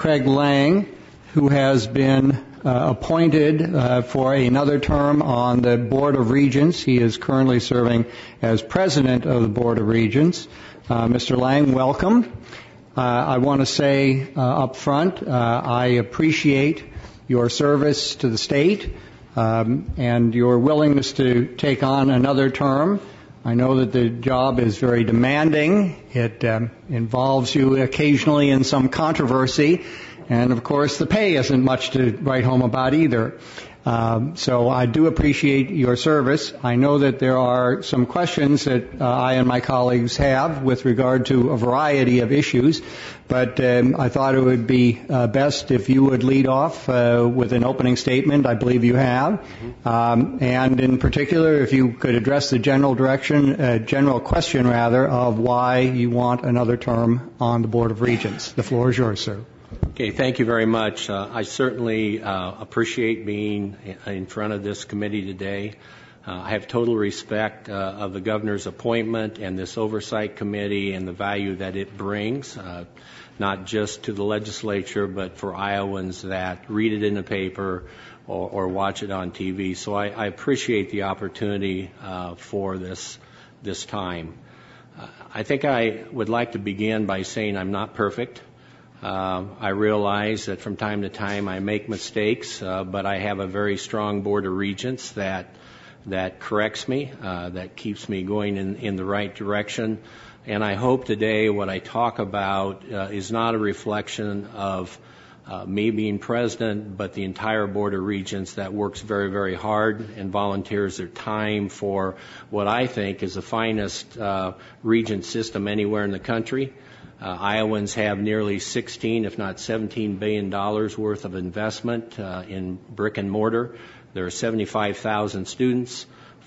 Craig Lang, who has been appointed for another term on the Board of Regents. He is currently serving as President of the Board of Regents. Mr. Lang, welcome. I want to say up front, I appreciate your service to the state and your willingness to take on another term. I know that the job is very demanding. It involves you occasionally in some controversy, and of course the pay isn't much to write home about either. So I do appreciate your service. I know that there are some questions that I and my colleagues have with regard to a variety of issues, but I thought it would be best if you would lead off with an opening statement. I believe you have. And in particular, if you could address the general question of why you want another term on the Board of Regents. The floor is yours, sir. Okay, thank you very much. I certainly appreciate being in front of this committee today. I have total respect of the governor's appointment and this oversight committee and the value that it brings, not just to the legislature, but for Iowans that read it in the paper or watch it on TV. So I appreciate the opportunity for this time. I think I would like to begin by saying I'm not perfect. I realize that from time to time I make mistakes, but I have a very strong Board of Regents that corrects me, that keeps me going in the right direction. And I hope today what I talk about is not a reflection of me being president, but the entire Board of Regents that works very, very hard and volunteers their time for what I think is the finest regent system anywhere in the country. Iowans have nearly 16, if not $17 billion worth of investment in brick and mortar. There are 75,000 students,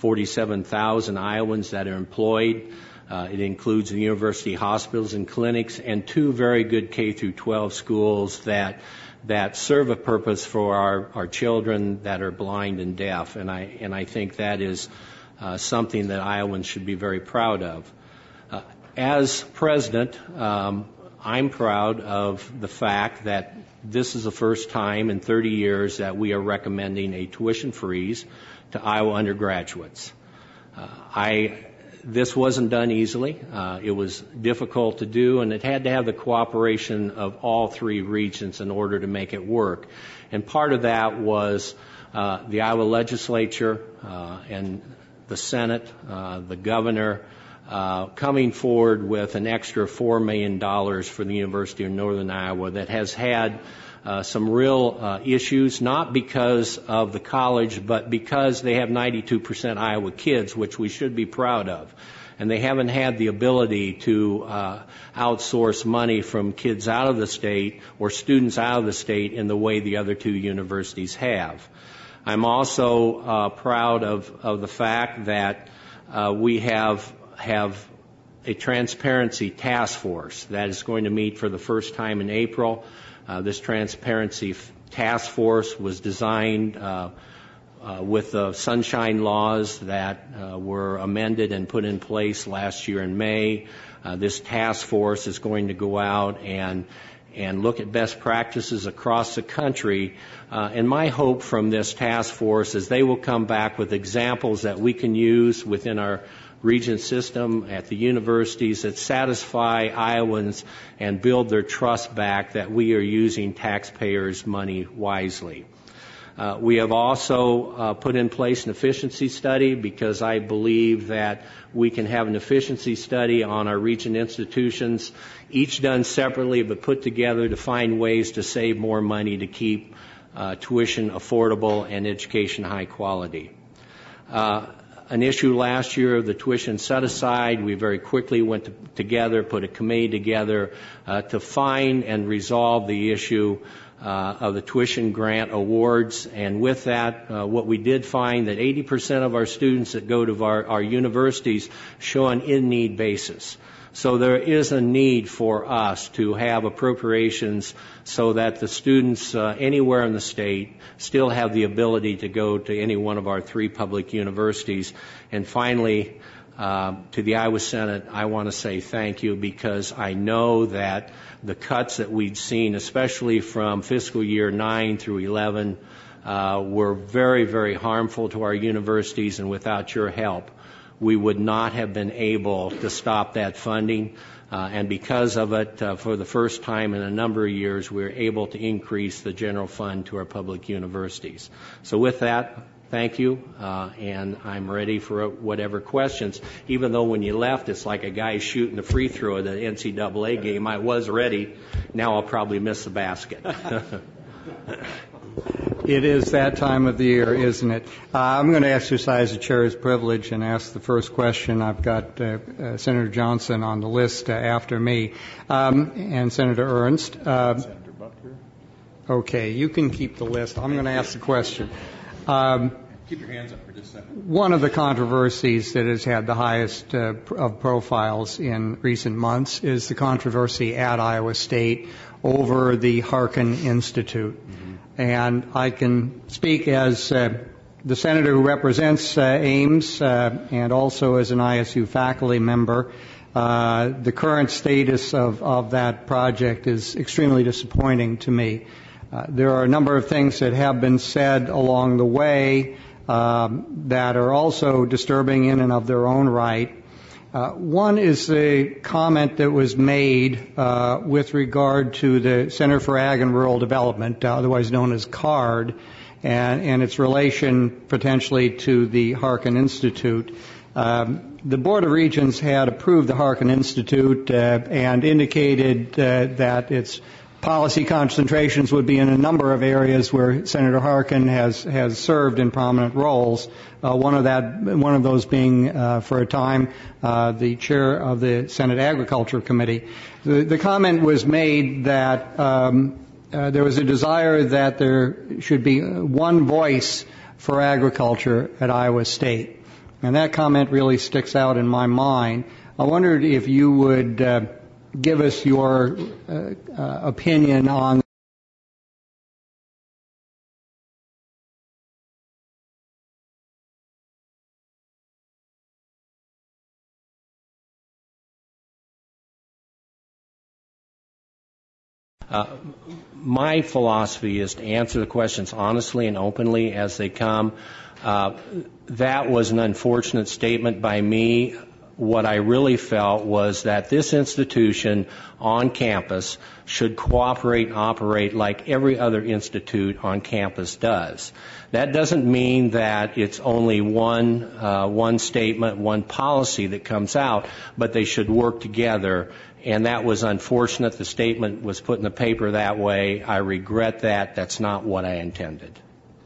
47,000 Iowans that are employed. It includes the university hospitals and clinics and 2 very good K-12 schools that serve a purpose for our children that are blind and deaf. And I think that is something that Iowans should be very proud of. As president, I'm proud of the fact that this is the first time in 30 years that we are recommending a tuition freeze to Iowa undergraduates. This wasn't done easily. It was difficult to do, and it had to have the cooperation of all 3 regents in order to make it work. And part of that was the Iowa legislature and the Senate, the governor, coming forward with an extra $4 million for the University of Northern Iowa that has had some real issues, not because of the college, but because they have 92% Iowa kids, which we should be proud of. And they haven't had the ability to outsource money from kids out of the state or students out of the state in the way the other 2 universities have. I'm also proud of the fact that we have a transparency task force that is going to meet for the first time in April. This transparency task force was designed with the sunshine laws that were amended and put in place last year in May. This task force is going to go out and look at best practices across the country. And my hope from this task force is they will come back with examples that we can use within our regent system at the universities that satisfy Iowans and build their trust back that we are using taxpayers' money wisely. We have also put in place an efficiency study because I believe that we can have an efficiency study on our regent institutions, each done separately but put together to find ways to save more money to keep tuition affordable and education high quality. An issue last year of the tuition set aside, we very quickly went together, put a committee together to find and resolve the issue of the tuition grant awards. And with that, what we did find that 80% of our students that go to our universities show an in-need basis. So there is a need for us to have appropriations so that the students anywhere in the state still have the ability to go to any one of our 3 public universities. And finally, To the Iowa Senate, I want to say thank you, because I know that the cuts that we'd seen, especially from fiscal year 9 through 11, were very, very harmful to our universities, and without your help, we would not have been able to stop that funding. And because of it, for the first time in a number of years, we were able to increase the general fund to our public universities. So with that, thank you, and I'm ready for whatever questions. Even though when you left, it's like a guy shooting the free throw at the NCAA game. I was ready. Now I'll probably miss the basket. It is that time of the year, isn't it? I'm going to exercise the chair's privilege and ask the first question. I've got Senator Johnson on the list after me, and Senator Ernst. Senator Butker. Okay, you can keep the list. I'm going to ask the question. Keep your hands up for just a second. One of the controversies that has had the highest of profiles in recent months is the controversy at Iowa State over the Harkin Institute. Mm-hmm. And I can speak as the senator who represents Ames and also as an ISU faculty member. The current status of that project is extremely disappointing to me. There are a number of things that have been said along the way that are also disturbing in and of their own right. One is the comment that was made with regard to the Center for Ag and Rural Development, otherwise known as CARD, and its relation potentially to the Harkin Institute. The Board of Regents had approved the Harkin Institute and indicated that its policy concentrations would be in a number of areas where Senator Harkin has served in prominent roles. One of those being for a time the chair of the Senate Agriculture Committee. The comment was made that there was a desire that there should be one voice for agriculture at Iowa State, and that comment really sticks out in my mind. I wondered if you would give us your opinion on my philosophy is to answer the questions honestly and openly as they come. That was an unfortunate statement by me. What I really felt was that this institution on campus should cooperate and operate like every other institute on campus does. That doesn't mean that it's only one statement, one policy that comes out, but they should work together. And that was unfortunate. The statement was put in the paper that way. I regret that. That's not what I intended.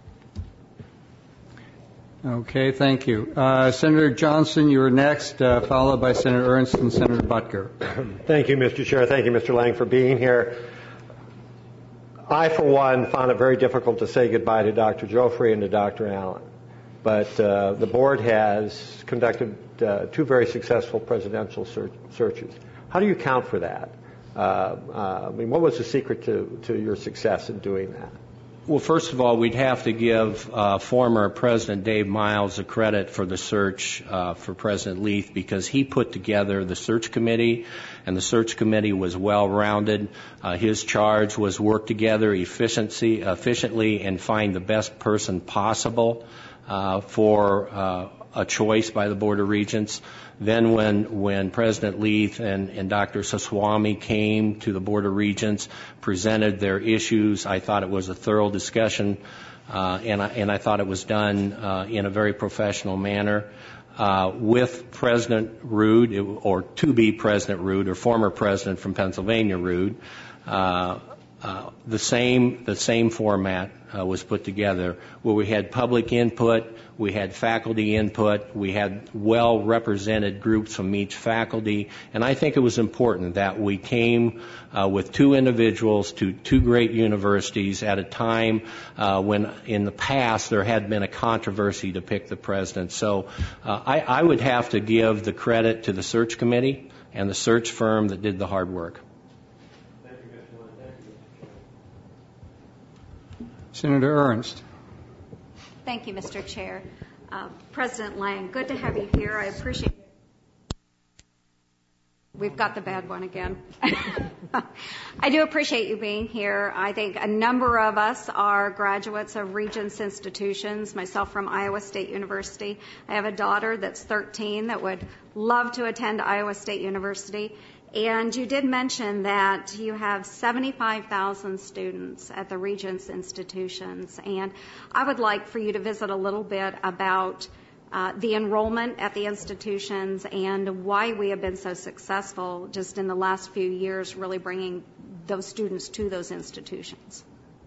Okay, thank you. Senator Johnson, you're next, followed by Senator Ernst and Senator Butker. Thank you, Mr. Chair. Thank you, Mr. Lang, for being here. I, for one, found it very difficult to say goodbye to Dr. Joffrey and to Dr. Allen. But the board has conducted two very successful presidential searches. How do you account for that? What was the secret to your success in doing that? Well, first of all, we'd have to give former President Dave Miles the credit for the search for President Leith, because he put together the search committee, and the search committee was well-rounded. His charge was work together efficiently and find the best person possible for a choice by the Board of Regents. Then when President Leith and Dr. Saswamy came to the Board of Regents, presented their issues, I thought it was a thorough discussion, and I thought it was done in a very professional manner. With President Rood, or to be President Rood, or former President from Pennsylvania Rood, the same format was put together, where we had public input, we had faculty input, we had well-represented groups from each faculty, and I think it was important that we came with two individuals to two great universities at a time when in the past there had been a controversy to pick the president. So I would have to give the credit to the search committee and the search firm that did the hard work. Senator Ernst. Thank you, Mr. Chair. President Lang, good to have you here. I appreciate We've got the bad one again. I do appreciate you being here. I think a number of us are graduates of Regents institutions, myself from Iowa State University. I have a daughter that's 13 that would love to attend Iowa State University. And you did mention that you have 75,000 students at the Regents institutions. And I would like for you to visit a little bit about the enrollment at the institutions and why we have been so successful just in the last few years really bringing those students to those institutions.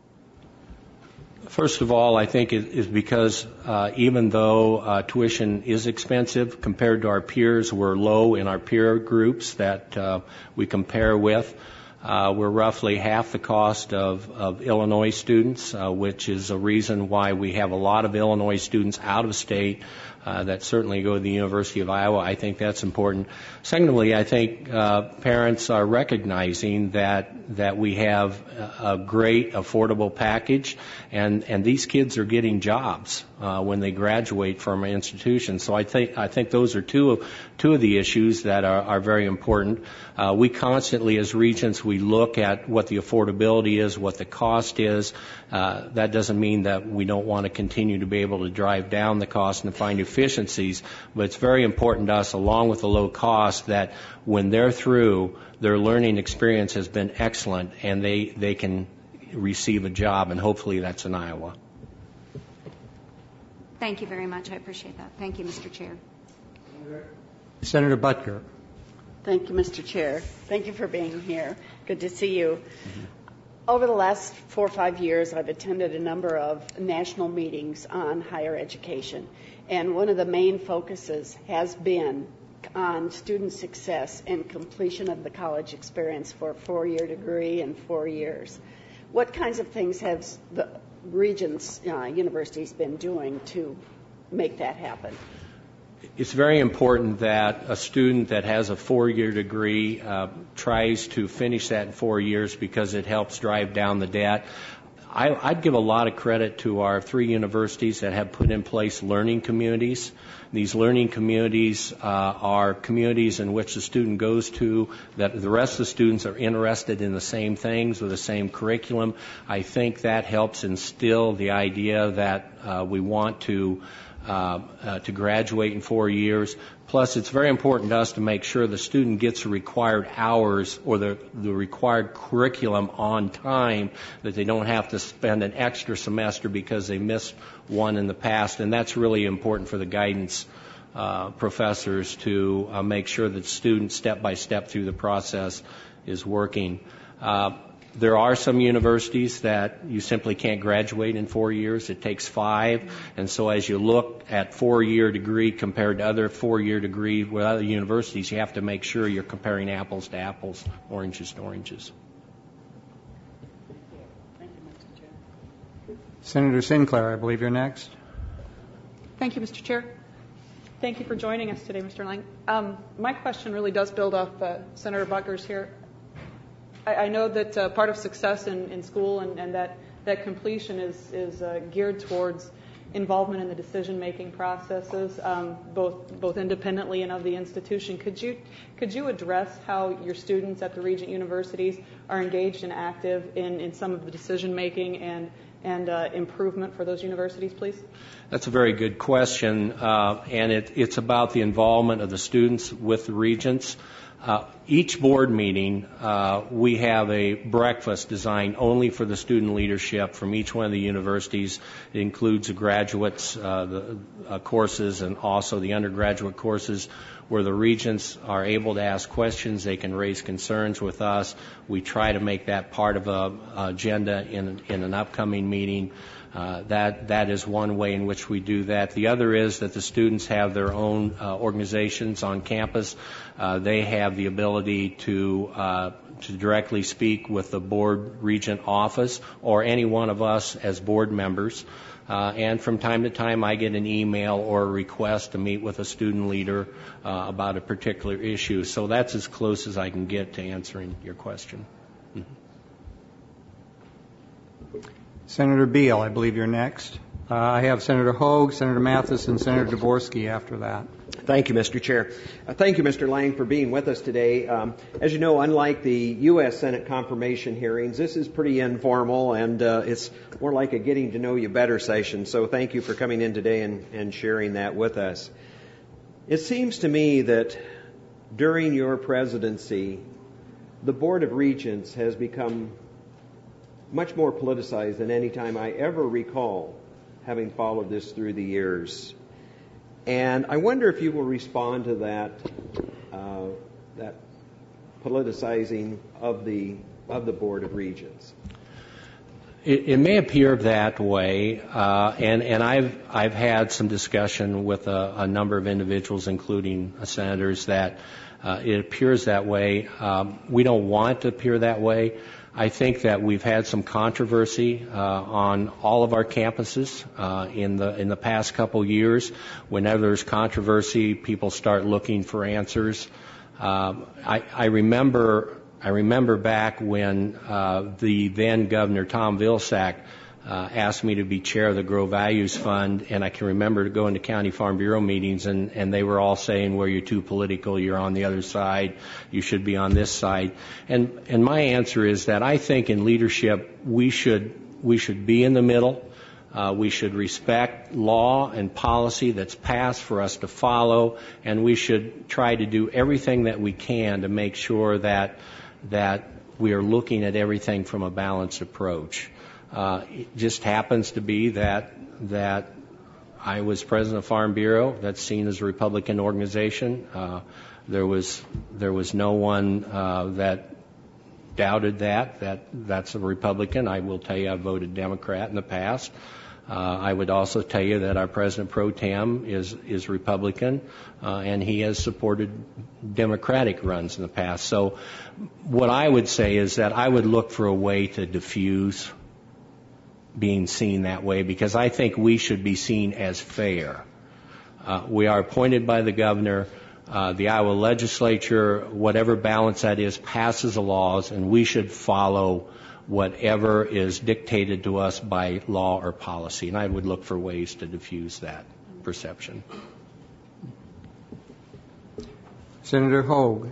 First of all, I think it is because even though tuition is expensive compared to our peers, we're low in our peer groups that we compare with. We're roughly half the cost of Illinois students, which is a reason why we have a lot of Illinois students out of state that certainly go to the University of Iowa. I think that's important. Secondly, I think parents are recognizing that we have a great affordable package, and these kids are getting jobs when they graduate from our institution. So I think those are two of the issues that are very important. We constantly, as Regents, we look at what the affordability is, what the cost is. That doesn't mean that we don't want to continue to be able to drive down the cost and find efficiencies, but it's very important to us, along with the low cost, that when they're through, their learning experience has been excellent and they can receive a job, and hopefully that's in Iowa. Thank you very much. I appreciate that. Thank you, Mr. Chair. Senator Butker. Thank you, Mr. Chair. Thank you for being here. Good to see you. Over the last 4 or 5 years, I've attended a number of national meetings on higher education, and one of the main focuses has been on student success and completion of the college experience for a 4-year degree in 4 years. What kinds of things have the Regents universities been doing to make that happen? It's very important that a student that has a 4-year degree tries to finish that in 4 years because it helps drive down the debt. I'd give a lot of credit to our 3 universities that have put in place learning communities. These learning communities are communities in which the student goes to, that the rest of the students are interested in the same things with the same curriculum. I think that helps instill the idea that we want to graduate in 4 years. Plus, it's very important to us to make sure the student gets the required hours or the required curriculum on time, that they don't have to spend an extra semester because they missed one in the past. And that's really important for the guidance professors to make sure that students step by step through the process is working. There are some universities that you simply can't graduate in 4 years. It takes 5. And so as you look at 4-year degree compared to other 4-year degree with other universities, you have to make sure you're comparing apples to apples, oranges to oranges. Thank you, Mr. Chair. Senator Sinclair, I believe you're next. Thank you, Mr. Chair. Thank you for joining us today, Mr. Lang. My question really does build off Senator Butker's here. I know that part of success in school and that completion is geared towards involvement in the decision-making processes, both independently and of the institution. Could you address how your students at the Regent universities are engaged and active in some of the decision-making and improvement for those universities, please? That's a very good question, and it's about the involvement of the students with the Regents. Each board meeting, we have a breakfast designed only for the student leadership from each one of the universities. It includes the graduates, the courses, and also the undergraduate courses, where the Regents are able to ask questions. They can raise concerns with us. We try to make that part of an agenda in an upcoming meeting. That is one way in which we do that. The other is that the students have their own organizations on campus. They have the ability to directly speak with the board regent office or any one of us as board members. And from time to time, I get an email or a request to meet with a student leader about a particular issue. So that's as close as I can get to answering your question. Mm-hmm. Senator Beal, I believe you're next. I have Senator Hogue, Senator Mathis, and Senator Dvorsky after that. Thank you, Mr. Chair. Thank you, Mr. Lang, for being with us today. As you know, unlike the U.S. Senate confirmation hearings, this is pretty informal, and it's more like a getting to know you better session. So thank you for coming in today and sharing that with us. It seems to me that during your presidency, the Board of Regents has become much more politicized than any time I ever recall, having followed this through the years. And I wonder if you will respond to that politicizing of the Board of Regents. It may appear that way, and I've had some discussion with a number of individuals, including senators, that it appears that way. We don't want it to appear that way. I think that we've had some controversy on all of our campuses in the past couple years. Whenever there's controversy, people start looking for answers. I remember back when the then Governor Tom Vilsack asked me to be chair of the Grow Values Fund, and I can remember going to County Farm Bureau meetings, and they were all saying, well, you're too political, you're on the other side, you should be on this side. And my answer is that I think in leadership we should be in the middle. We should respect law and policy that's passed for us to follow, and we should try to do everything that we can to make sure that we are looking at everything from a balanced approach. It just happens to be that I was president of Farm Bureau. That's seen as a Republican organization. There was no one that doubted that's a Republican. I will tell you I voted Democrat in the past. I would also tell you that our President Pro Tem is Republican, and he has supported Democratic runs in the past. So what I would say is that I would look for a way to diffuse being seen that way, because I think we should be seen as fair. We are appointed by the governor. The Iowa legislature, whatever balance that is, passes the laws, and we should follow whatever is dictated to us by law or policy. And I would look for ways to diffuse that perception. Senator Hogue.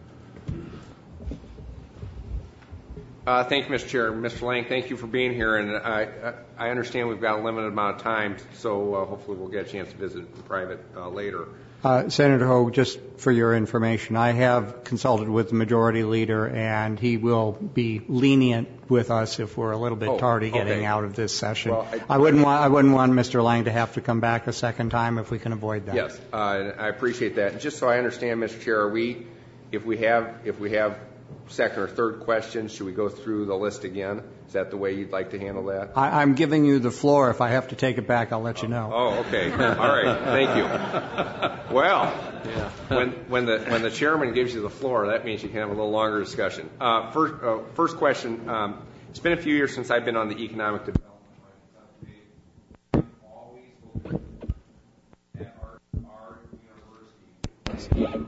Thank you, Mr. Chair. Mr. Lang, thank you for being here. And I understand we've got a limited amount of time, so hopefully we'll get a chance to visit in private later. Senator Hogue, just for your information, I have consulted with the majority leader, and he will be lenient with us if we're a little bit tardy getting out of this session. Well, I wouldn't want Mr. Lang to have to come back a second time if we can avoid that. Yes, I appreciate that. And just so I understand, Mr. Chair, if we have second or third questions, should we go through the list again? Is that the way you'd like to handle that? I'm giving you the floor. If I have to take it back, I'll let you know. Oh, okay. All right. Thank you. Well, when the chairman gives you the floor, that means you can have a little longer discussion. First question. It's been a few years since I've been on the economic development. I've always believed that our university plays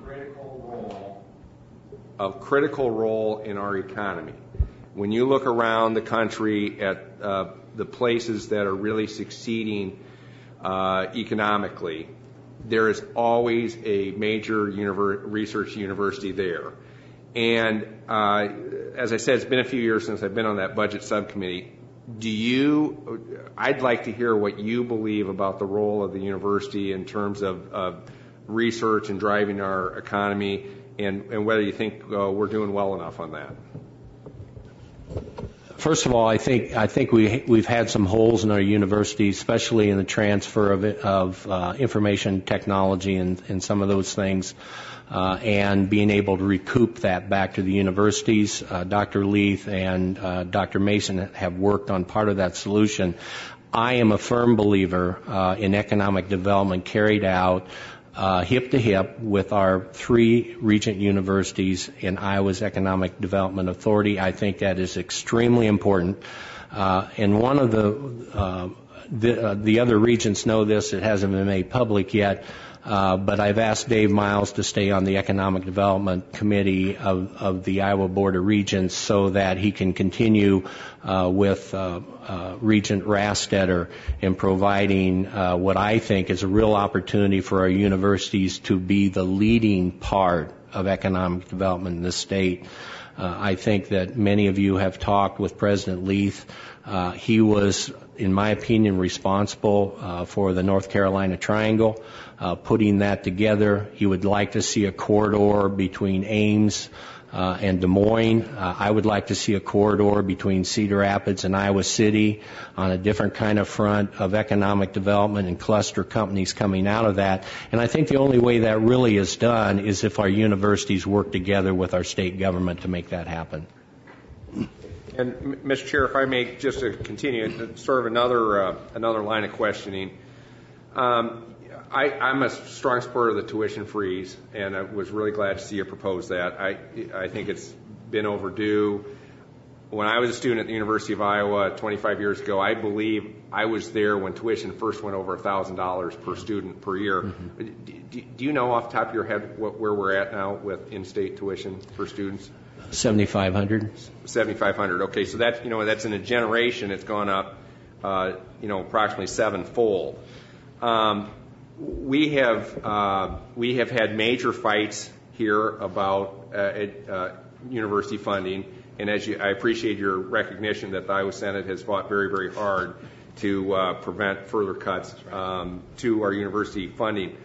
a critical role in our economy. When you look around the country at the places that are really succeeding economically, there is always a major research university there. And as I said, it's been a few years since I've been on that budget subcommittee. I'd like to hear what you believe about the role of the university in terms of research and driving our economy, and whether you think we're doing well enough on that. First of all, I think we've had some holes in our university, especially in the transfer of information technology and some of those things, and being able to recoup that back to the universities. Dr. Leith and Dr. Mason have worked on part of that solution. I am a firm believer in economic development carried out hip to hip with our 3 regent universities in Iowa's Economic Development Authority. I think that is extremely important. And one of the the other regents know this. It hasn't been made public yet. But I've asked Dave Miles to stay on the Economic Development Committee of the Iowa Board of Regents so that he can continue with Regent Rastetter in providing what I think is a real opportunity for our universities to be the leading part of economic development in the state. I think that many of you have talked with President Leith. He was, in my opinion, responsible for the North Carolina Triangle, putting that together. He would like to see a corridor between Ames and Des Moines. I would like to see a corridor between Cedar Rapids and Iowa City on a different kind of front of economic development and cluster companies coming out of that. And I think the only way that really is done is if our universities work together with our state government to make that happen. And, Mr. Chair, if I may just to continue, sort of another line of questioning. I'm a strong supporter of the tuition freeze, and I was really glad to see you propose that. I think it's been overdue. When I was a student at the University of Iowa 25 years ago, I believe I was there when tuition first went over $1,000 per student per year. Mm-hmm. Do you know off the top of your head where we're at now with in-state tuition for students? 7,500. 7,500. Okay, so that's in a generation. It's gone up, approximately sevenfold. We have had major fights here about university funding, and I appreciate your recognition that the Iowa Senate has fought very, very hard to prevent further cuts to our university funding.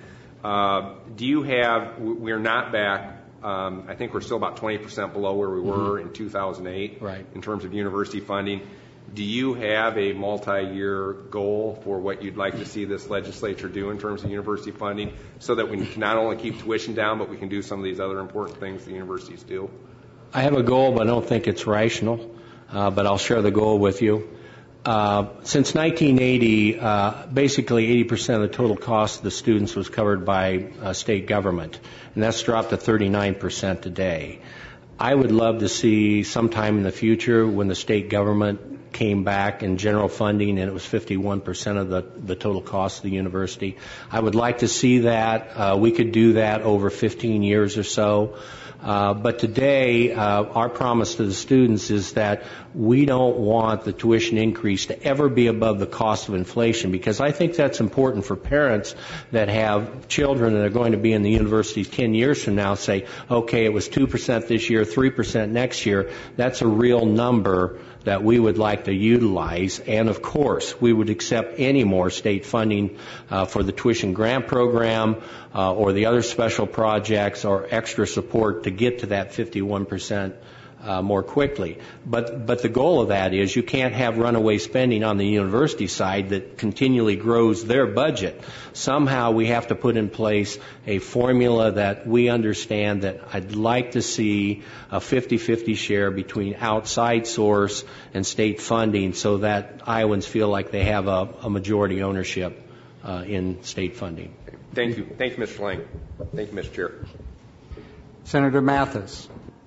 We're not back. I think we're still about 20% below where we were in 2008 in terms of university funding. Do you have a multi-year goal for what you'd like to see this legislature do in terms of university funding so that we can not only keep tuition down, but we can do some of these other important things the universities do? I have a goal, but I don't think it's rational. But I'll share the goal with you. Since 1980, basically 80% of the total cost of the students was covered by state government, and that's dropped to 39% today. I would love to see sometime in the future when the state government came back in general funding and it was 51% of the total cost of the university. I would like to see that. We could do that over 15 years or so. But today, our promise to the students is that we don't want the tuition increase to ever be above the cost of inflation, because I think that's important for parents that have children that are going to be in the university 10 years from now say, okay, it was 2% this year, 3% next year. That's a real number that we would like to utilize. And of course, we would accept any more state funding for the tuition grant program or the other special projects or extra support to get to that 51% more quickly. But the goal of that is you can't have runaway spending on the university side that continually grows their budget. Somehow we have to put in place a formula that we understand that I'd like to see a 50-50 share between outside source and state funding so that Iowans feel like they have a majority ownership in state funding. Thank you. Thank you, Mr. Lang. Thank you, Mr. Chair. Senator Mathis.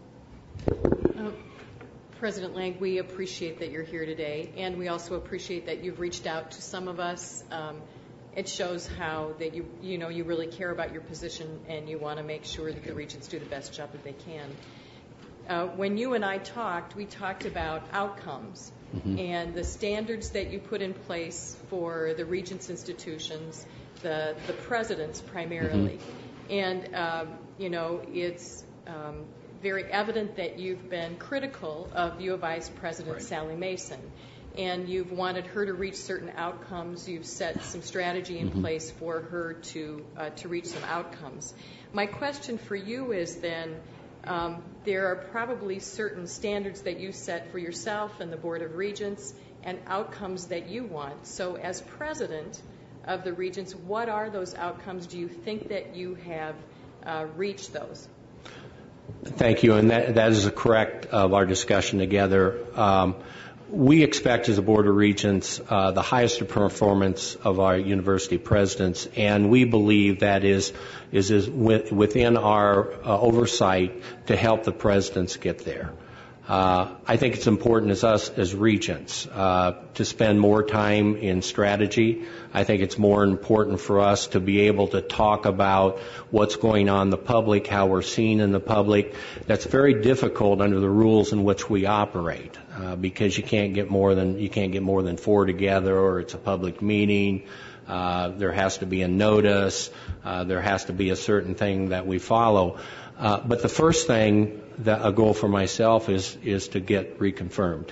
President Lang, we appreciate that you're here today, and we also appreciate that you've reached out to some of us. It shows how that you really care about your position and you want to make sure that the regents do the best job that they can. When you and I talked, we talked about outcomes and the standards that you put in place for the regents' institutions, the presidents primarily, and it's very evident that you've been critical of U of I's President Sally Mason, and you've wanted her to reach certain outcomes. You've set some strategy in place for her to reach some outcomes. My question for you is then, there are probably certain standards that you set for yourself and the Board of Regents and outcomes that you want. So as president of the Regents, what are those outcomes? Do you think that you have reached those? Thank you, and that is correct of our discussion together. We expect as a Board of Regents the highest performance of our university presidents, and we believe that is within our oversight to help the presidents get there. I think it's important as us as regents to spend more time in strategy. I think it's more important for us to be able to talk about what's going on in the public, how we're seen in the public. That's very difficult under the rules in which we operate because you can't get more than 4 together, or it's a public meeting. There has to be a notice. There has to be a certain thing that we follow. But the first thing, a goal for myself is to get reconfirmed.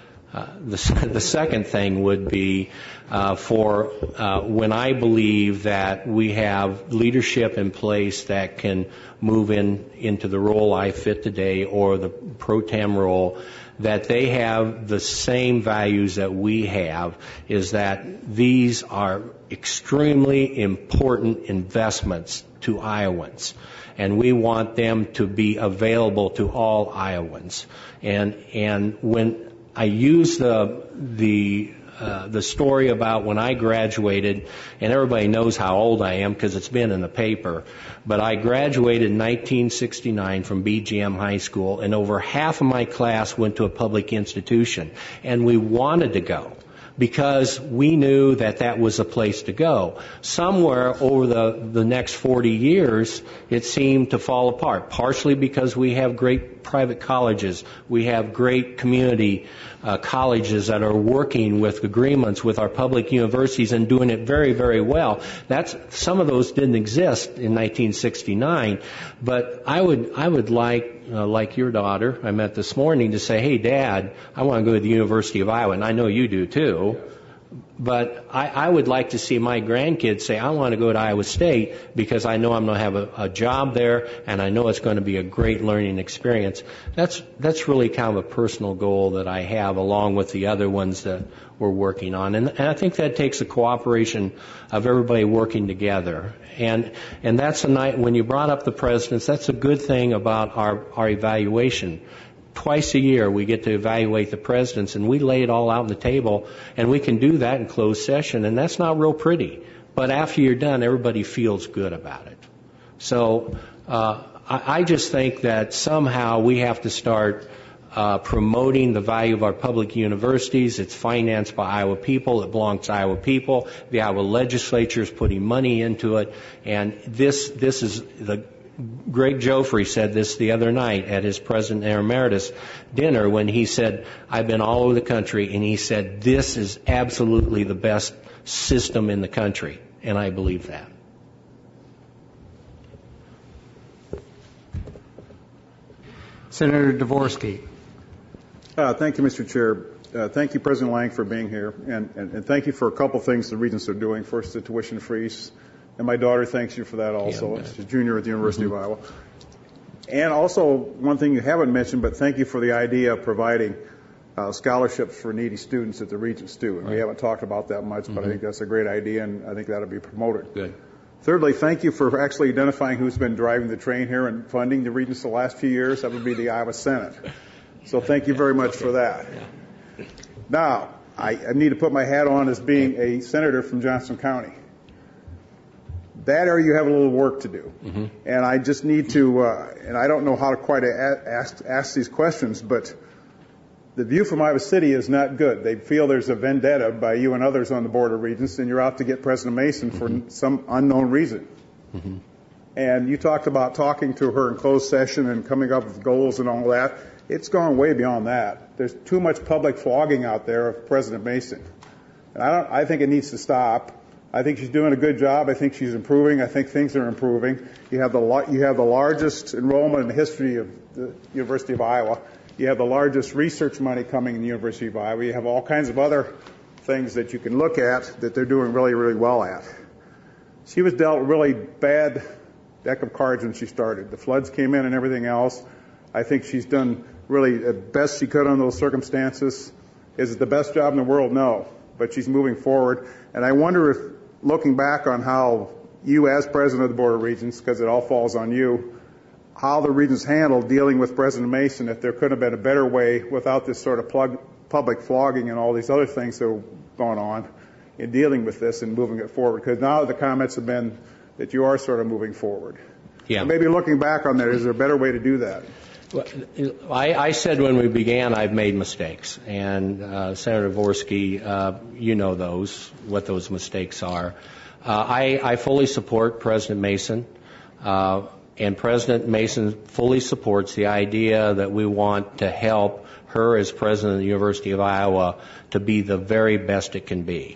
The second thing would be for when I believe that we have leadership in place that can move into the role I fit today, or the pro tem role, that they have the same values that we have, is that these are extremely important investments to Iowans. And we want them to be available to all Iowans. And when I use the story about when I graduated, and everybody knows how old I am because it's been in the paper, but I graduated in 1969 from BGM High School, and over half of my class went to a public institution, and we wanted to go because we knew that that was a place to go. Somewhere over the next 40 years, it seemed to fall apart, partially because we have great private colleges. We have great community colleges that are working with agreements with our public universities and doing it very, very well. Some of those didn't exist in 1969, but I would like your daughter I met this morning to say, hey, Dad, I want to go to the University of Iowa, and I know you do too. But I would like to see my grandkids say, I want to go to Iowa State because I know I'm going to have a job there, and I know it's going to be a great learning experience. That's really kind of a personal goal that I have, along with the other ones that we're working on. And I think that takes the cooperation of everybody working together. And that's a night when you brought up the presidents. That's a good thing about our evaluation. Twice a year we get to evaluate the presidents, and we lay it all out on the table, and we can do that in closed session, and that's not real pretty. But after you're done, everybody feels good about it. So I just think that somehow we have to start promoting the value of our public universities. It's financed by Iowa people. It belongs to Iowa people. The Iowa legislature is putting money into it, and this is Greg Joffrey said this the other night at his President Emeritus dinner when he said, I've been all over the country, and he said, this is absolutely the best system in the country, and I believe that. Senator Dvorsky. Thank you, Mr. Chair. Thank you, President Lang, for being here, and thank you for a couple things the regents are doing. First, the tuition freeze. And my daughter thanks you for that also. She's a junior at the University of Iowa. And also, one thing you haven't mentioned, but thank you for the idea of providing scholarships for needy students at the Regents too. And we haven't talked about that much, but I think that's a great idea, and I think that will be promoted. Good. Thirdly, thank you for actually identifying who's been driving the train here and funding the Regents the last few years. That would be the Iowa Senate. So thank you very much for that. Now, I need to put my hat on as being a senator from Johnson County. That area you have a little work to do. Mm-hmm. And I just need to, and I don't know how to quite ask these questions, but the view from Iowa City is not good. They feel there's a vendetta by you and others on the Board of Regents, and you're out to get President Mason for some unknown reason. Mm-hmm. And you talked about talking to her in closed session and coming up with goals and all that. It's gone way beyond that. There's too much public flogging out there of President Mason. And I think it needs to stop. I think she's doing a good job. I think she's improving. I think things are improving. You have the largest enrollment in the history of the University of Iowa. You have the largest research money coming in the University of Iowa. You have all kinds of other things that you can look at that they're doing really, really well at. She was dealt a really bad deck of cards when she started. The floods came in and everything else. I think she's done really the best she could on those circumstances. Is it the best job in the world? No. But she's moving forward. And I wonder if, looking back on how you as president of the Board of Regents, because it all falls on you, how the regents handled dealing with President Mason, if there could have been a better way without this sort of public flogging and all these other things that were going on in dealing with this and moving it forward. Because now the comments have been that you are sort of moving forward. Yeah. So maybe looking back on that, is there a better way to do that? I said when we began I've made mistakes, and Senator Vorsky, you know what those mistakes are. I fully support President Mason, and President Mason fully supports the idea that we want to help her as president of the University of Iowa to be the very best it can be.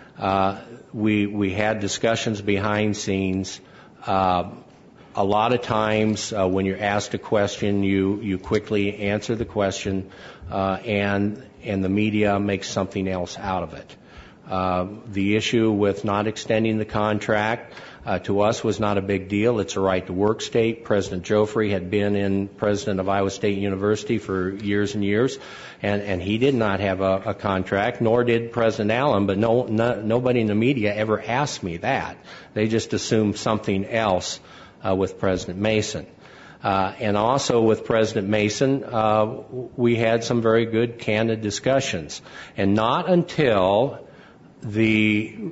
We had discussions behind scenes. A lot of times when you're asked a question, you quickly answer the question, and the media makes something else out of it. The issue with not extending the contract to us was not a big deal. It's a right to work state. President Joffrey had been president of Iowa State University for years and years, and he did not have a contract, nor did President Allen, but nobody in the media ever asked me that. They just assumed something else with President Mason. And also with President Mason, we had some very good, candid discussions. And not until the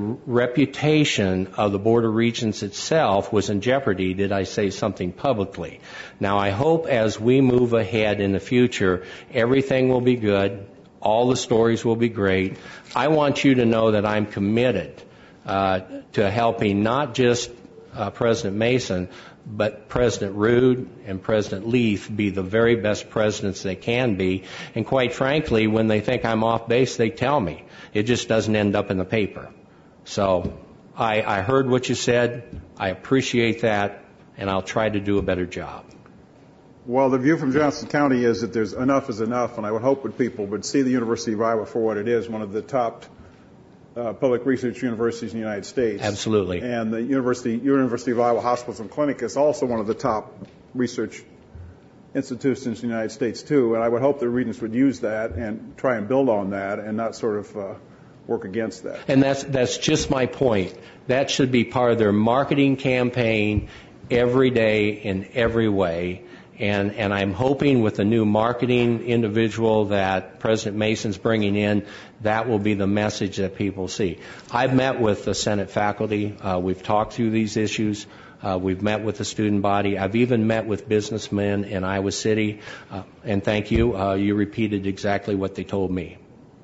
reputation of the Board of Regents itself was in jeopardy did I say something publicly. Now, I hope as we move ahead in the future, everything will be good, all the stories will be great. I want you to know that I'm committed to helping not just President Mason, but President Rood and President Leaf be the very best presidents they can be. And quite frankly, when they think I'm off base, they tell me. It just doesn't end up in the paper. So I heard what you said. I appreciate that, and I'll try to do a better job. Well, the view from Johnson County is that there's enough is enough, and I would hope that people would see the University of Iowa for what it is, one of the top public research universities in the United States. Absolutely. And the University of Iowa Hospitals and Clinic is also one of the top research institutions in the United States, too. And I would hope the Regents would use that and try and build on that and not sort of work against that. And that's just my point. That should be part of their marketing campaign every day in every way. And I'm hoping with the new marketing individual that President Mason's bringing in, that will be the message that people see. I've met with the Senate faculty. We've talked through these issues. We've met with the student body. I've even met with businessmen in Iowa City. And thank you. You repeated exactly what they told me.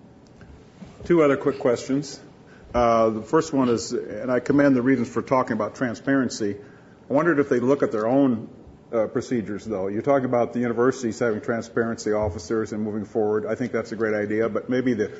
Two other quick questions. The first one is, and I commend the Regents for talking about transparency. I wondered if they look at their own procedures, though. You're talking about the universities having transparency officers and moving forward. I think that's a great idea, but maybe the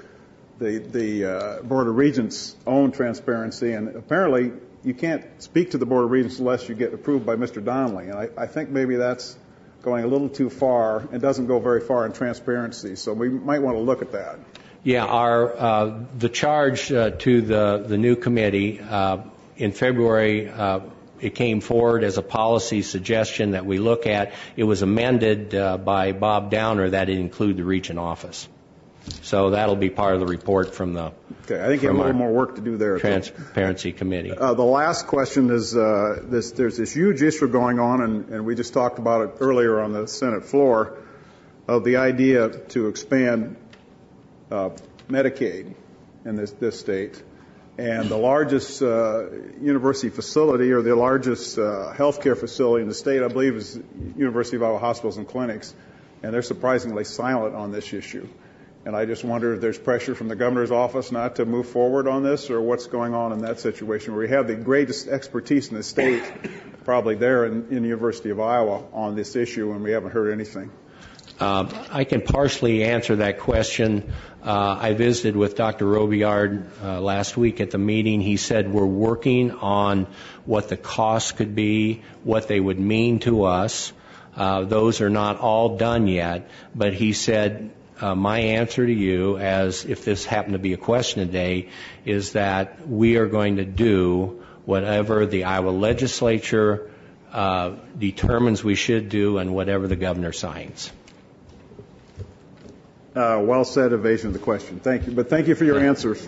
Board of Regents' own transparency, and apparently you can't speak to the Board of Regents unless you get approved by Mr. Donnelly, and I think maybe that's going a little too far and doesn't go very far in transparency, so we might want to look at that. Yeah, the charge to the new committee in February, it came forward as a policy suggestion that we look at. It was amended by Bob Downer that it include the Regent office. So that'll be part of the report from the Okay, I think you have a little more work to do there. Transparency Committee. The last question is there's this huge issue going on, and we just talked about it earlier on the Senate floor, of the idea to expand Medicaid in this state. And the largest university facility, or the largest healthcare facility in the state, I believe, is University of Iowa Hospitals and Clinics, and they're surprisingly silent on this issue. And I just wonder if there's pressure from the governor's office not to move forward on this, or what's going on in that situation, where we have the greatest expertise in the state, probably there in the University of Iowa, on this issue, and we haven't heard anything. I can partially answer that question. I visited with Dr. Robillard last week at the meeting. He said we're working on what the costs could be, what they would mean to us. Those are not all done yet, but he said my answer to you, as if this happened to be a question today, is that we are going to do whatever the Iowa legislature determines we should do and whatever the governor signs. Well said, evasion of the question. Thank you. But thank you for your answers.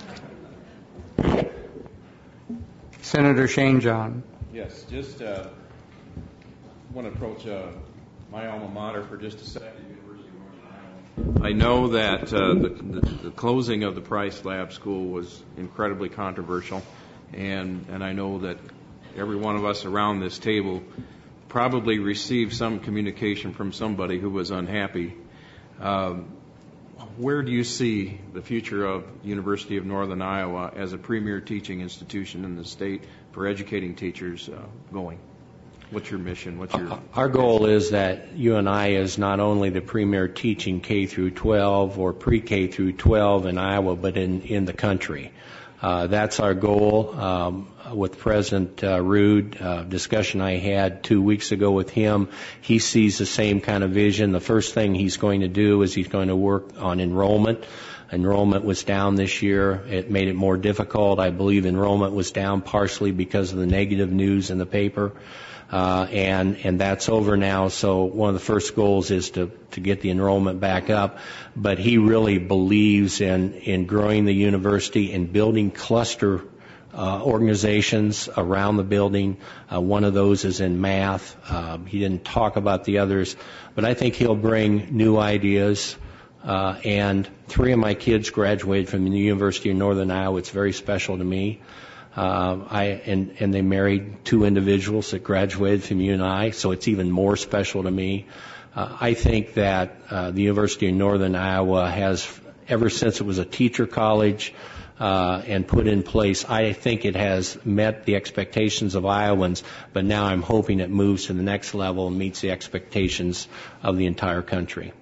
Senator Shane John. Yes, just want to approach my alma mater for just a second, University of Northern Iowa. I know that the closing of the Price Lab School was incredibly controversial, and I know that every one of us around this table probably received some communication from somebody who was unhappy. Where do you see the future of University of Northern Iowa as a premier teaching institution in the state for educating teachers going? What's your mission? Our goal is that UNI is not only the premier teaching K through 12 or pre-K through 12 in Iowa, but in the country. That's our goal. With President Rude, discussion I had 2 weeks ago with him, he sees the same kind of vision. The first thing he's going to do is he's going to work on enrollment. Enrollment was down this year. It made it more difficult. I believe enrollment was down partially because of the negative news in the paper. And that's over now. So one of the first goals is to get the enrollment back up. But he really believes in growing the university and building cluster organizations around the building. One of those is in math. He didn't talk about the others, but I think he'll bring new ideas. And 3 of my kids graduated from the University of Northern Iowa. It's very special to me. And they married 2 individuals that graduated from UNI, so it's even more special to me. I think that the University of Northern Iowa has, ever since it was a teacher college and put in place, I think it has met the expectations of Iowans, but now I'm hoping it moves to the next level and meets the expectations of the entire country.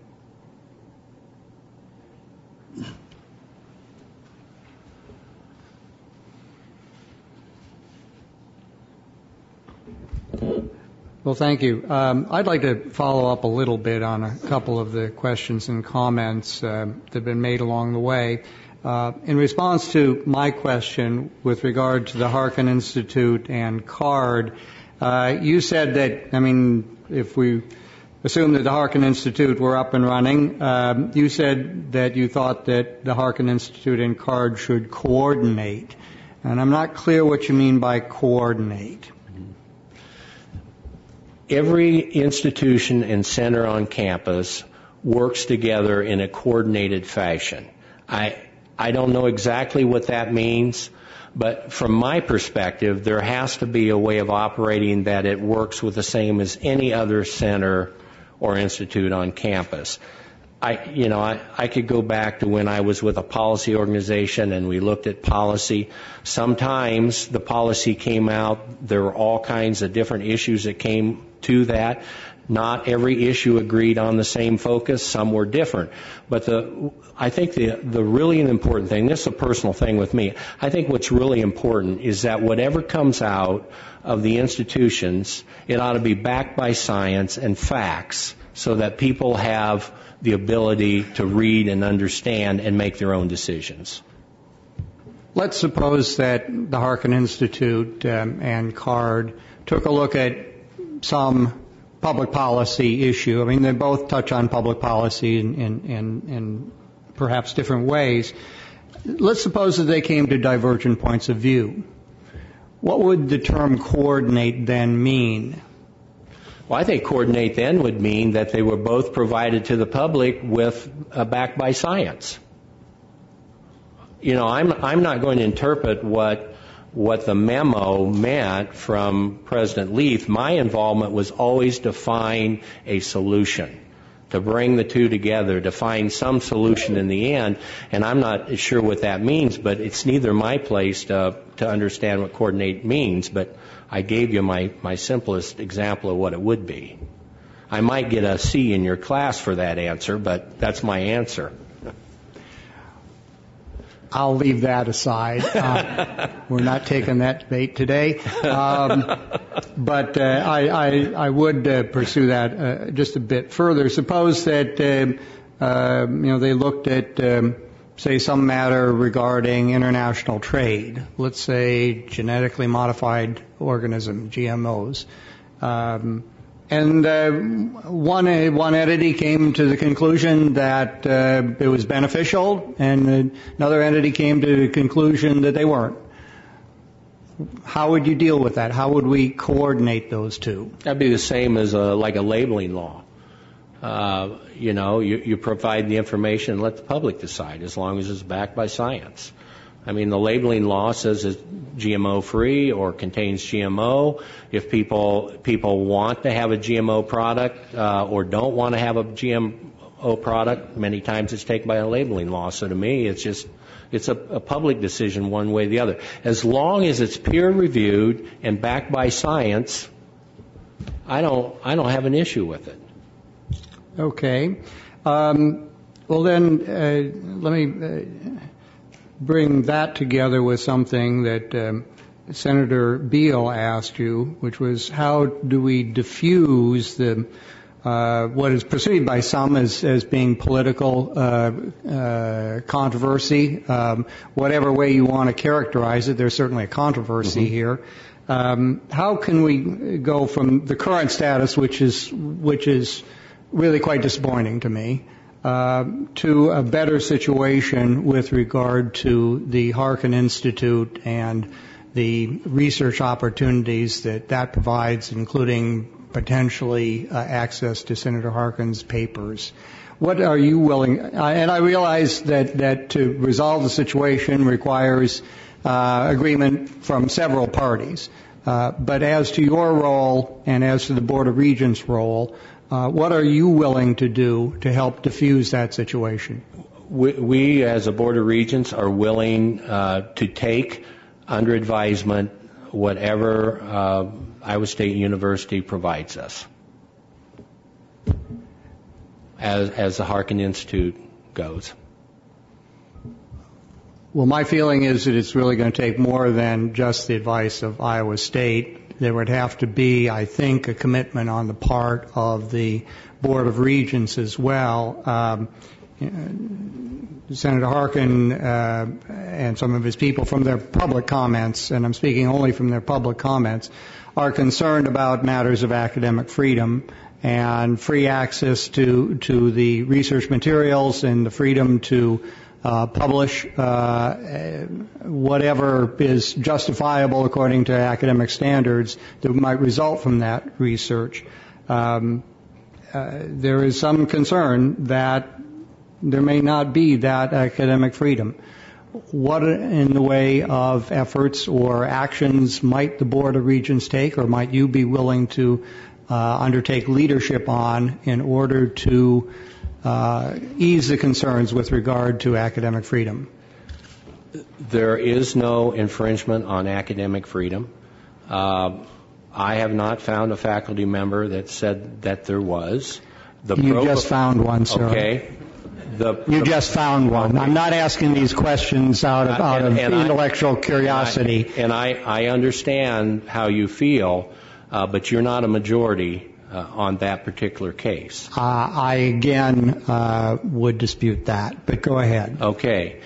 Well, thank you. I'd like to follow up a little bit on a couple of the questions and comments that have been made along the way. In response to my question with regard to the Harkin Institute and CARD, you said that, if we assume that the Harkin Institute were up and running, you said that you thought that the Harkin Institute and CARD should coordinate. And I'm not clear what you mean by coordinate. Every institution and center on campus works together in a coordinated fashion. I don't know exactly what that means, but from my perspective, there has to be a way of operating that it works with the same as any other center or institute on campus. I could go back to when I was with a policy organization and we looked at policy. Sometimes the policy came out, there were all kinds of different issues that came to that. Not every issue agreed on the same focus. Some were different. But I think the really important thing, this is a personal thing with me, I think what's really important is that whatever comes out of the institutions, it ought to be backed by science and facts so that people have the ability to read and understand and make their own decisions. Let's suppose that the Harkin Institute and CARD took a look at some public policy issue. They both touch on public policy in perhaps different ways. Let's suppose that they came to divergent points of view. What would the term coordinate then mean? Well, I think coordinate then would mean that they were both provided to the public with backed by science. I'm not going to interpret what the memo meant from President Leith. My involvement was always to find a solution, to bring the two together, to find some solution in the end. And I'm not sure what that means, but it's neither my place to understand what coordinate means, but I gave you my simplest example of what it would be. I might get a C in your class for that answer, but that's my answer. I'll leave that aside. We're not taking that debate today. But I would pursue that just a bit further. Suppose that they looked at say some matter regarding international trade. Let's say genetically modified organism, GMOs. And one entity came to the conclusion that it was beneficial, and another entity came to the conclusion that they weren't. How would you deal with that? How would we coordinate those two? That'd be the same as like a labeling law. You provide the information and let the public decide, as long as it's backed by science. I mean, the labeling law says it's GMO-free or contains GMO. If people want to have a GMO product or don't want to have a GMO product, many times it's taken by a labeling law. So to me, it's a public decision one way or the other. As long as it's peer-reviewed and backed by science, I don't have an issue with it. Okay. Well, then, let me bring that together with something that Senator Beal asked you, which was how do we diffuse the what is perceived by some as being political controversy, whatever way you want to characterize it. There's certainly a controversy here. How can we go from the current status, which is really quite disappointing to me, to a better situation with regard to the Harkin Institute and the research opportunities that provides, including potentially access to Senator Harkin's papers? What are you willing, and I realize that to resolve the situation requires agreement from several parties, but as to your role and as to the Board of Regents' role, what are you willing to do to help diffuse that situation? We as a Board of Regents, are willing to take under advisement whatever Iowa State University provides us as the Harkin Institute goes. Well, my feeling is that it's really going to take more than just the advice of Iowa State. There would have to be, I think, a commitment on the part of the Board of Regents as well. Senator Harkin and some of his people, from their public comments, and I'm speaking only from their public comments, are concerned about matters of academic freedom and free access to the research materials and the freedom to publish whatever is justifiable according to academic standards that might result from that research. There is some concern that there may not be that academic freedom. What in the way of efforts or actions might the Board of Regents take, or might you be willing to undertake leadership on in order to ease the concerns with regard to academic freedom? There is no infringement on academic freedom. I have not found a faculty member that said that there was. You just found one, sir. Okay. You just found one. I'm not asking these questions out of intellectual curiosity. And I understand how you feel, but you're not a majority on that particular case. I, again, would dispute that, but go ahead. Okay.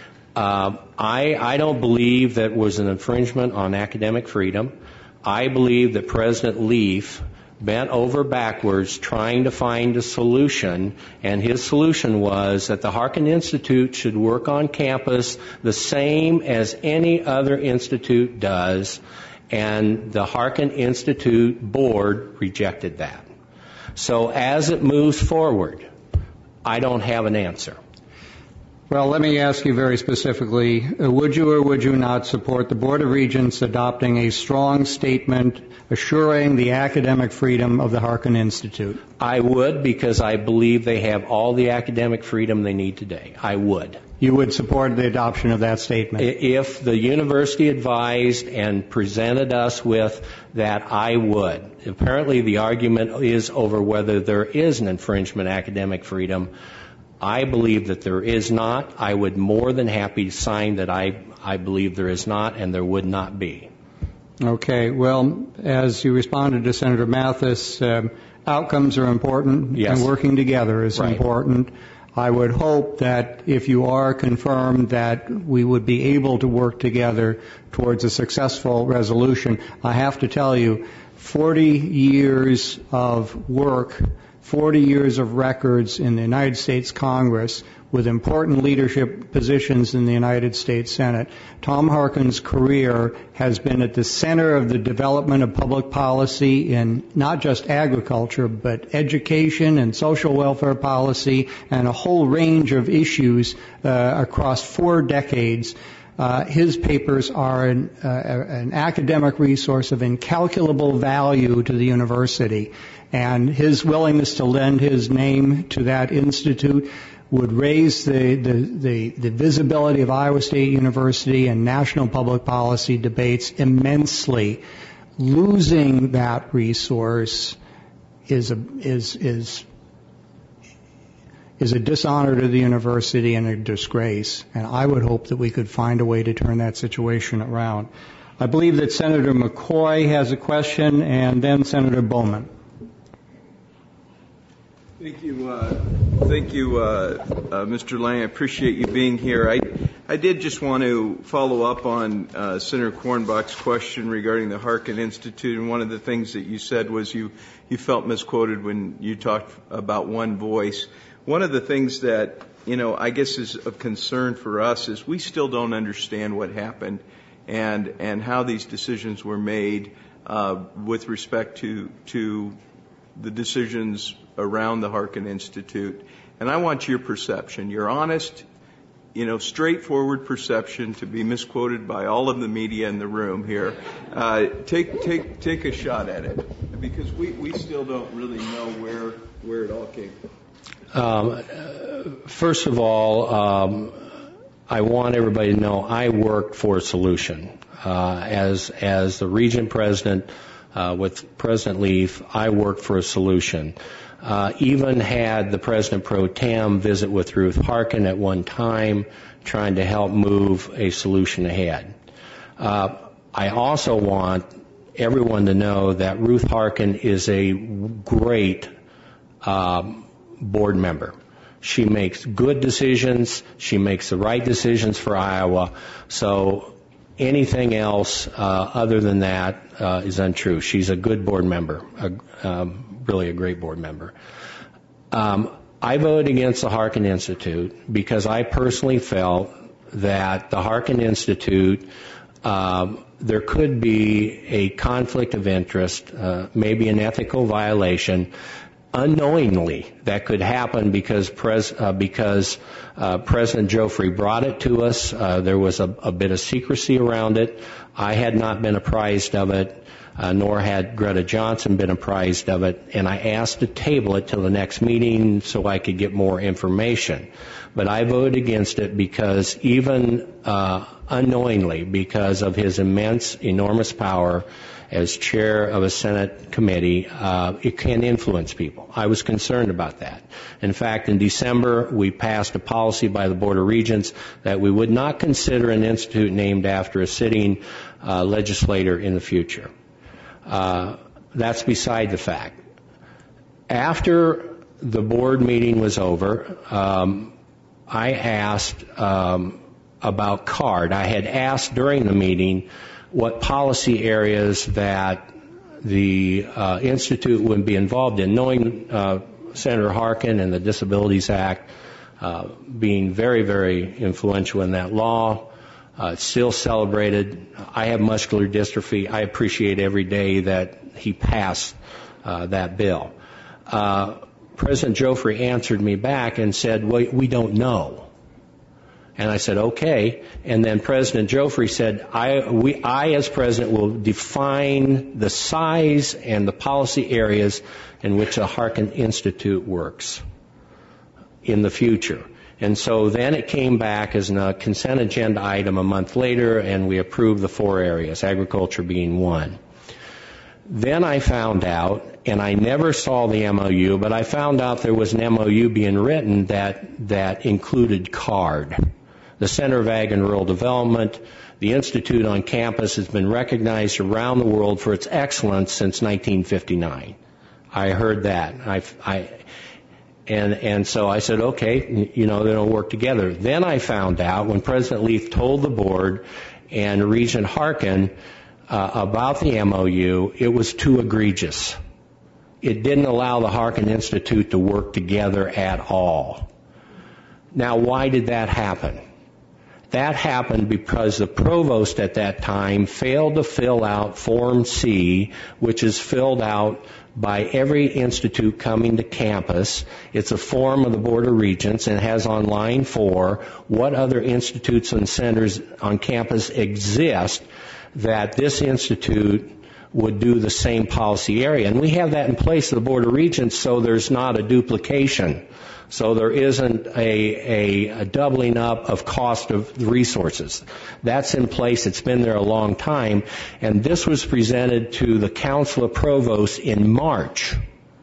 I don't believe that was an infringement on academic freedom. I believe that President Leaf bent over backwards trying to find a solution, and his solution was that the Harkin Institute should work on campus the same as any other institute does, and the Harkin Institute board rejected that. So as it moves forward, I don't have an answer. Well, let me ask you very specifically, would you or would you not support the Board of Regents adopting a strong statement assuring the academic freedom of the Harkin Institute? I would, because I believe they have all the academic freedom they need today. I would. You would support the adoption of that statement? If the university advised and presented us with that, I would. Apparently the argument is over whether there is an infringement of academic freedom. I believe that there is not. I would more than happy sign that I believe there is not and there would not be. Okay. Well, as you responded to Senator Mathis, outcomes are important, yes, and working together is right. important. I would hope that if you are confirmed that we would be able to work together towards a successful resolution. I have to tell you, 40 years of work, 40 years of records in the United States Congress with important leadership positions in the United States Senate. Tom Harkin's career has been at the center of the development of public policy in not just agriculture, but education and social welfare policy and a whole range of issues across 4 decades. His papers are an academic resource of incalculable value to the university, and his willingness to lend his name to that institute would raise the visibility of Iowa State University and national public policy debates immensely. Losing that resource is a dishonor to the university and a disgrace, and I would hope that we could find a way to turn that situation around. I believe that Senator McCoy has a question, and then Senator Bowman. Thank you, Mr. Lang. I appreciate you being here. I did just want to follow up on Senator Cornbach's question regarding the Harkin Institute, and one of the things that you said was you felt misquoted when you talked about one voice. One of the things that, I guess is of concern for us is we still don't understand what happened and how these decisions were made with respect to the decisions around the Harkin Institute. And I want your perception, your honest, straightforward perception, to be misquoted by all of the media in the room here. Take a shot at it, because we still don't really know where it all came from. First of all, I want everybody to know I worked for a solution. As the region president with President Leaf, I worked for a solution. Even had the President Pro Tem visit with Ruth Harkin at one time, trying to help move a solution ahead. I also want everyone to know that Ruth Harkin is a great board member. She makes good decisions. She makes the right decisions for Iowa. So anything else other than that is untrue. She's a good board member, really a great board member. I voted against the Harkin Institute because I personally felt that the Harkin Institute, there could be a conflict of interest, maybe an ethical violation, unknowingly, that could happen because President Joffrey brought it to us. There was a bit of secrecy around it. I had not been apprised of it, nor had Greta Johnson been apprised of it, and I asked to table it till the next meeting so I could get more information. But I voted against it because even unknowingly, because of his enormous power as chair of a Senate committee, it can influence people. I was concerned about that. In fact, in December, we passed a policy by the Board of Regents that we would not consider an institute named after a sitting legislator in the future. That's beside the fact. After the board meeting was over, I asked about CARD. I had asked during the meeting what policy areas that the Institute would be involved in, knowing Senator Harkin and the Disabilities Act being very, very influential in that law. It's still celebrated. I have muscular dystrophy. I appreciate every day that he passed that bill. President Joffrey answered me back and said, we don't know. And I said, okay. And then President Joffrey said, I as president will define the size and the policy areas in which the Harkin Institute works in the future. And so then it came back as a consent agenda item a month later, and we approved the 4 areas, agriculture being one. Then I found out, and I never saw the MOU, but I found out there was an MOU being written that included CARD. The Center of Ag and Rural Development, the Institute on campus, has been recognized around the world for its excellence since 1959. I heard that. And so I said, okay, they'll work together. Then I found out when President Leaf told the board and Regent Harkin about the MOU, it was too egregious. It didn't allow the Harkin Institute to work together at all. Now, why did that happen? That happened because the provost at that time failed to fill out Form C, which is filled out by every institute coming to campus. It's a form of the Board of Regents and has on line 4 what other institutes and centers on campus exist that this institute would do the same policy area. And we have that in place at the Board of Regents so there's not a duplication. So there isn't a doubling up of cost of the resources. That's in place. It's been there a long time. And this was presented to the Council of Provosts in March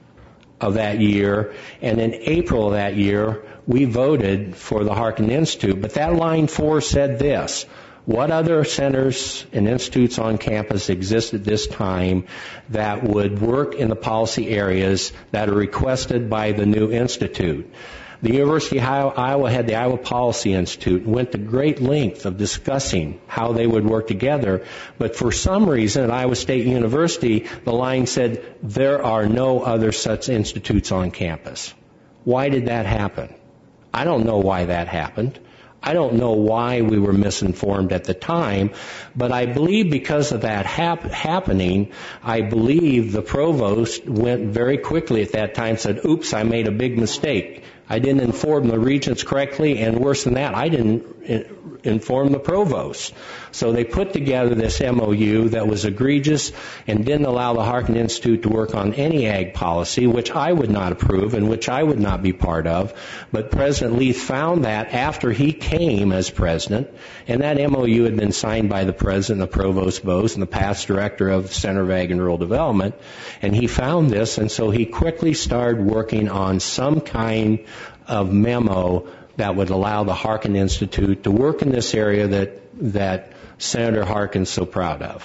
of that year. And in April of that year, we voted for the Harkin Institute. But that line 4 said this: what other centers and institutes on campus exist at this time that would work in the policy areas that are requested by the new institute? The University of Iowa had the Iowa Policy Institute and went to great length of discussing how they would work together. But for some reason at Iowa State University, the line said there are no other such institutes on campus. Why did that happen? I don't know why that happened. I don't know why we were misinformed at the time, but I believe because of that happening, I believe the provost went very quickly at that time and said, oops, I made a big mistake. I didn't inform the regents correctly, and worse than that, I didn't inform the provost. So they put together this MOU that was egregious and didn't allow the Harkin Institute to work on any ag policy, which I would not approve and which I would not be part of. But President Leith found that after he came as president, and that MOU had been signed by the president, the provost both, and the past director of the Center of Ag and Rural Development, and he found this, and so he quickly started working on some kind of memo that would allow the Harkin Institute to work in this area that Senator Harkin's so proud of.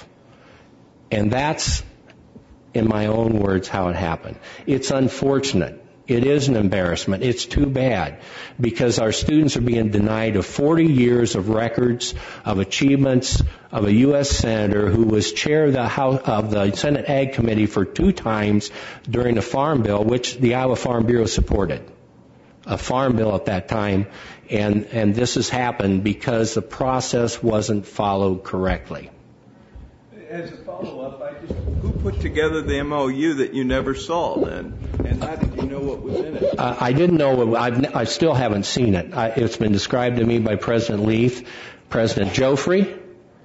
And that's, in my own words, how it happened. It's unfortunate. It is an embarrassment. It's too bad because our students are being denied of 40 years of records, of achievements of a U.S. Senator who was chair of the Senate Ag Committee for 2 times during the Farm Bill, which the Iowa Farm Bureau supported. A farm bill at that time, and this has happened because the process wasn't followed correctly. As a follow-up, who put together the MOU that you never saw then, and how did you know what was in it? I didn't know. I still haven't seen it. It's been described to me by President Leith, President Joffrey,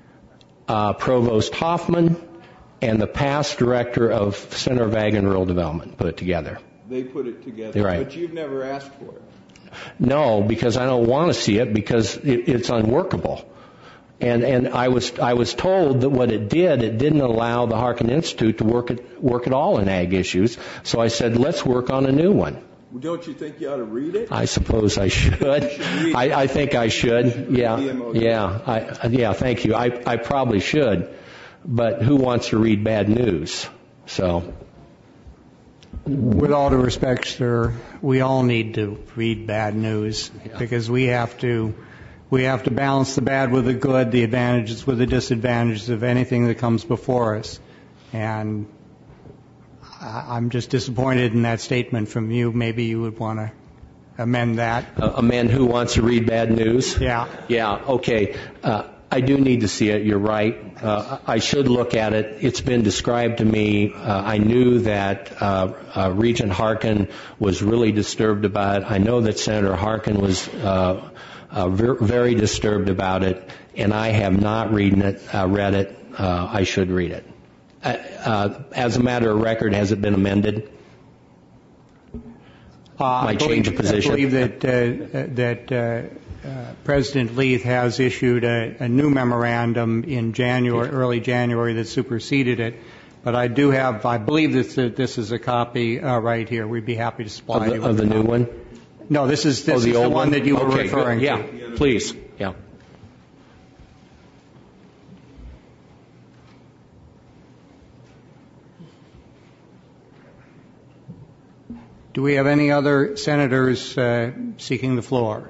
Provost Hoffman, and the past director of Center of Ag and Rural Development put it together. They put it together, right. But you've never asked for it. No, because I don't want to see it because it's unworkable. And I was told that what it didn't allow the Harkin Institute to work at all in ag issues. So I said, let's work on a new one. Well, don't you think you ought to read it? I suppose I should. I think I should. Yeah. Thank you. I probably should. But who wants to read bad news? So. With all due respect, sir, we all need to read bad news because we have to balance the bad with the good, the advantages with the disadvantages of anything that comes before us. And I'm just disappointed in that statement from you. Maybe you would want to amend that. Amend who wants to read bad news? Yeah. Yeah, okay. I do need to see it. You're right. I should look at it. It's been described to me. I knew that Regent Harkin was really disturbed about it. I know that Senator Harkin was very disturbed about it, and I have not read it. I should read it. As a matter of record, has it been amended? My change of position. I believe that President Leith has issued a new memorandum in early January that superseded it. But I believe that this is a copy right here. We'd be happy to supply you with of the new one. No, this is the one that you were referring to. Yeah, please. Yeah. Do we have any other senators seeking the floor?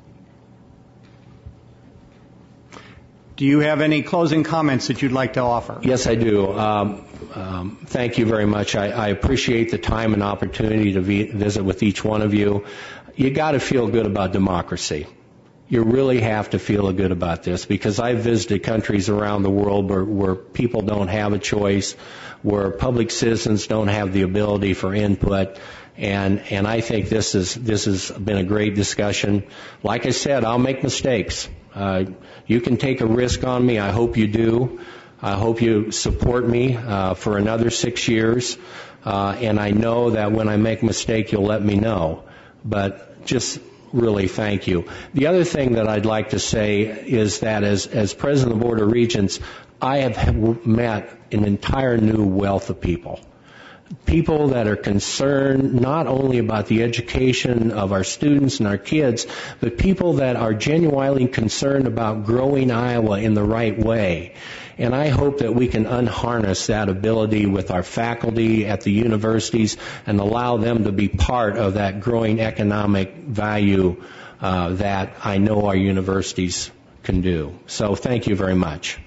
Do you have any closing comments that you'd like to offer? Yes, I do. Thank you very much. I appreciate the time and opportunity to visit with each one of you. You got to feel good about democracy. you really have to feel good about this, because I've visited countries around the world where people don't have a choice, where public citizens don't have the ability for input, and I think this has been a great discussion. Like I said, I'll make mistakes. You can take a risk on me. I hope you do. I hope you support me for another 6 years, and I know that when I make a mistake, you'll let me know. But just really thank you. The other thing that I'd like to say is that as President of the Board of Regents, I have met an entire new wealth of people. People that are concerned not only about the education of our students and our kids, but people that are genuinely concerned about growing Iowa in the right way. And I hope that we can unharness that ability with our faculty at the universities and allow them to be part of that growing economic value that I know our universities can do. So thank you very much.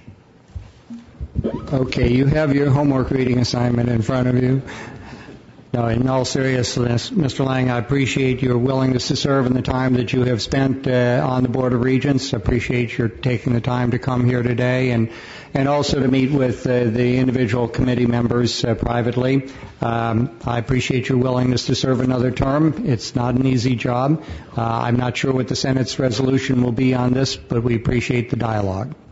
Okay, you have your homework reading assignment in front of you. No, in all seriousness, Mr. Lang, I appreciate your willingness to serve and the time that you have spent on the Board of Regents. I appreciate your taking the time to come here today and also to meet with the individual committee members privately. I appreciate your willingness to serve another term. It's not an easy job. I'm not sure what the Senate's resolution will be on this, but we appreciate the dialogue.